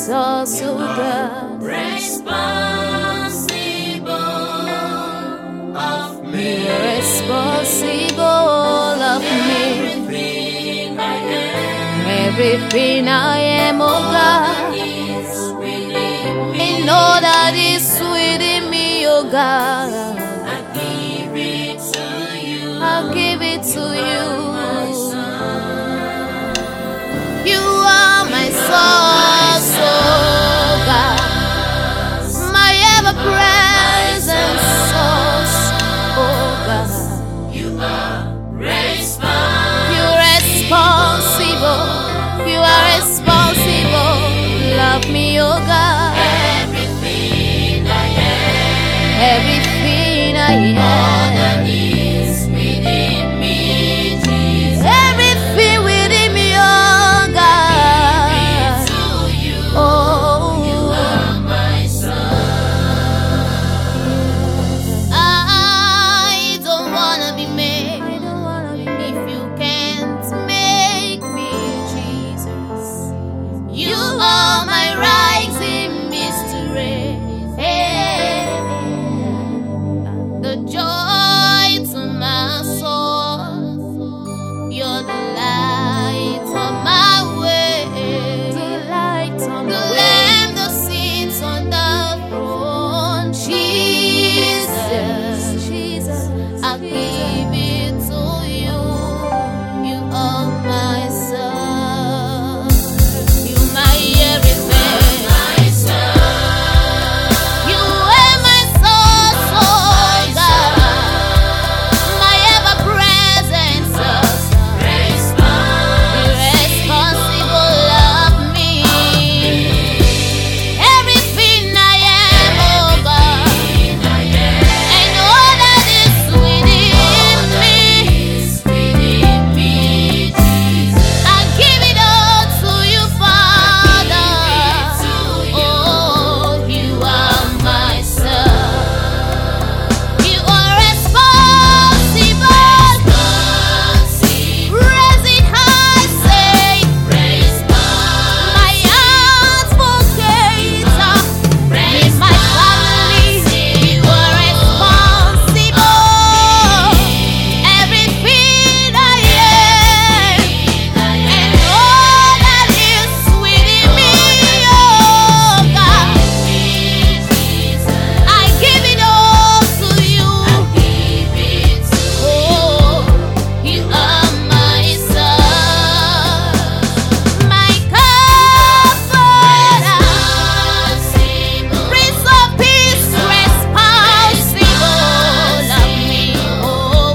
source, oh God. Responsible of me. Responsible of me. Everything I am. Everything I am, oh God. Is within me. In all that is within me, oh God. I give it to you. I'll give it to you. My son. You are my source, oh God. My ever-present source, oh God. You are responsible. You're responsible. You are responsible. Love me, oh God. Everything I am. Everything I All that am. is within me, Jesus. Everything within me, oh God. To you. Oh, My son. I don't wanna be made if you can't make me, Jesus. You are my rising mystery, the joy to my soul. You're the light on my way, the Lamb that sits on the throne, Jesus. I give it to you. You are my son. You my everything. My son. You are my source, oh God. My ever-present source. Responsible of me. Everything I am, oh God. And all that is within me. I give it all to you, Father. Oh, you are my son. You are responsible. Raise it high, say, my advocate in my family. You are responsible. Everything I am and all that is within me, oh God. I give it all to you. Oh, you are my son, my comforter, Prince of Peace, responsible of me. Oh,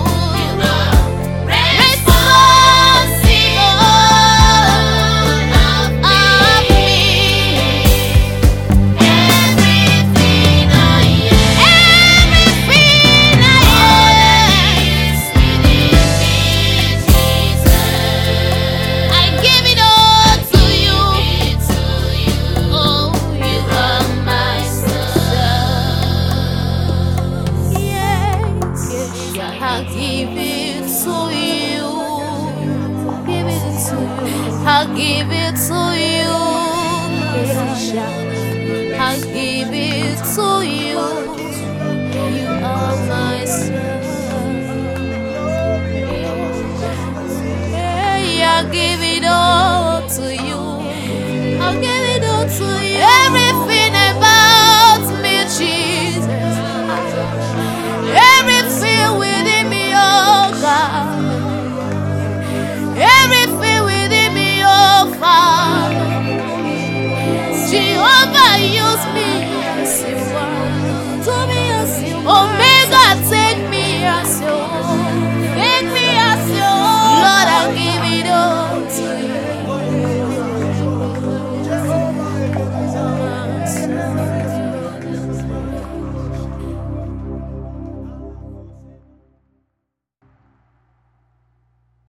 I give it all to you. Oh, you are my son. Yes, I give it to you. Give it to you. I give it to you. I give it to you. You are my son. Yeah, I give it